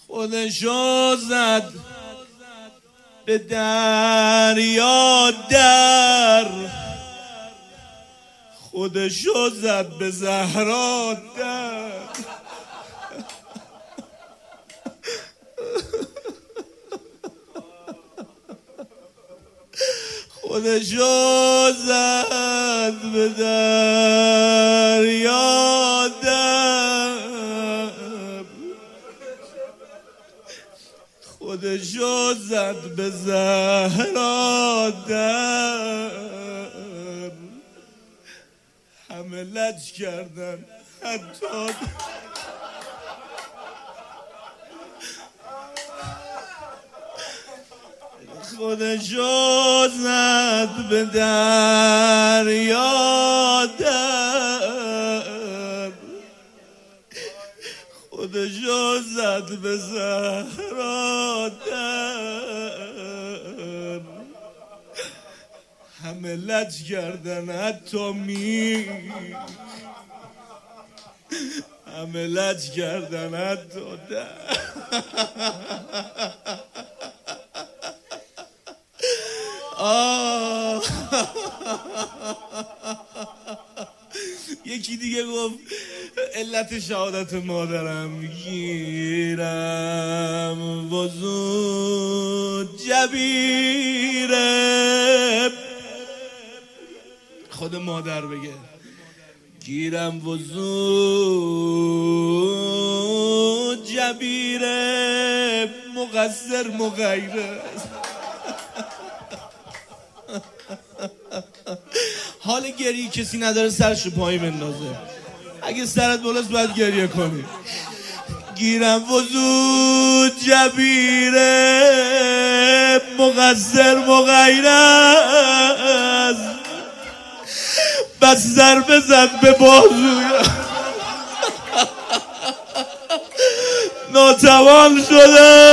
خودشو زد به دریا در، خودشو زد به زهرا در. خودشو زد به دریا در، خودشو زد به زهرا در. همه لج کردن حتی خودشو زد به دریا در، خودشو زد به زهرا در. همه لج کردن حتی همه لج کردن حتی یکی دیگه گفت علت شهادت مادرم گیرم وضو جبیره. خود مادر بگه گیرم وضو جبیره، مقصر مغیره. حال گریه کسی نداره سرشو پایی بندازه. اگه سرت بالاست باید گریه کنی. گیرم وضو جبیره، مقصر مغیره، بس ضربه زد به بازوی ناتوان شده.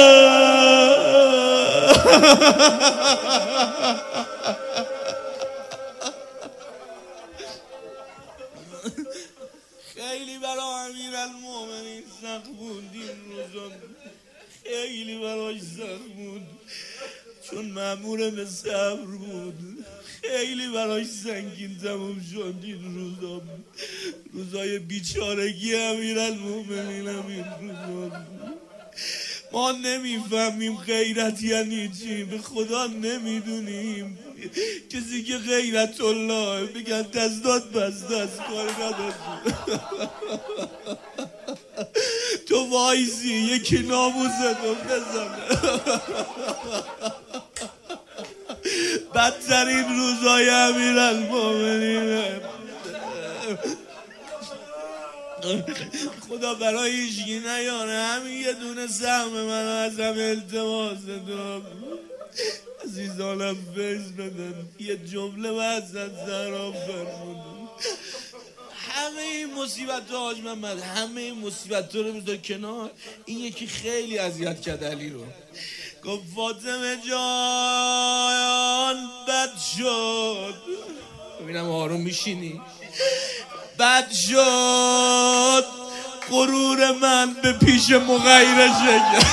خیلی برای امیرالمومنین سخت بود این روزا، خیلی براش سخت بود چون مأمور به صبر بود. خیلی براش سنگین تموم شد این روزا، روزای بیچارگی امیرالمومنین همین روزا. ما نمیفهمیم غیرت یعنی چی، به خدا نمیدونیم. کسی که غیرت الله بگن دست داد بس دست کاری نداشت. تو وایسی یکی ناموزه تو بزنه. بدترین روزای امیرالمومنین. خدا برای هیچکی نیاره، همین یه دونه سهم منو ازم التماس دارم. عزیزانم فیض بدن، یه جمله وزن زهرا فرمودن. همه این مصیبت ها حاج محمد، همه این مصیبت ها رو بذار کنار. این یکی خیلی اذیت کرد علی رو. گفت فاطمه جان بد شد. ببینم آروم میشینی. بد شد غرور من به پیش مغیره شد.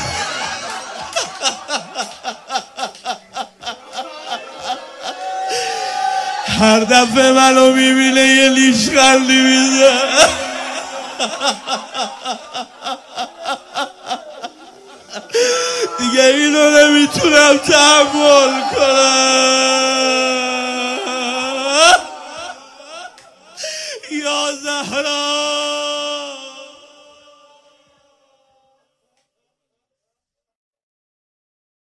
هر دفعه منو میبینه یه لیشخندی میزه. دیگه اینو نمیتونم تحمل کنم. یا زهرا